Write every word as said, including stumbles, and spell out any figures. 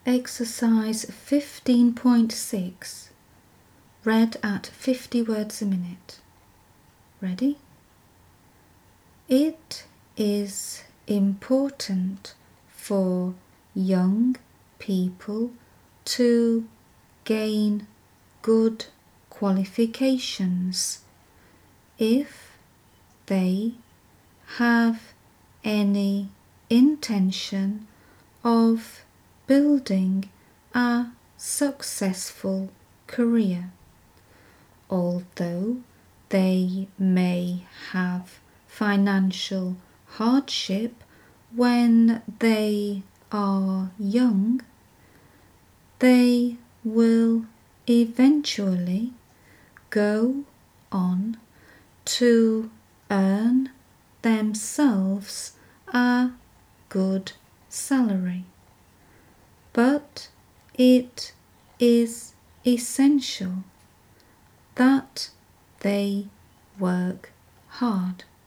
Exercise fifteen point six, read at fifty words a minute. Ready? It is important for young people to gain good qualifications if they have any intention of building a successful career, although they may have financial hardship when they are young. They will eventually go on to earn themselves a good salary. But it is essential that they work hard.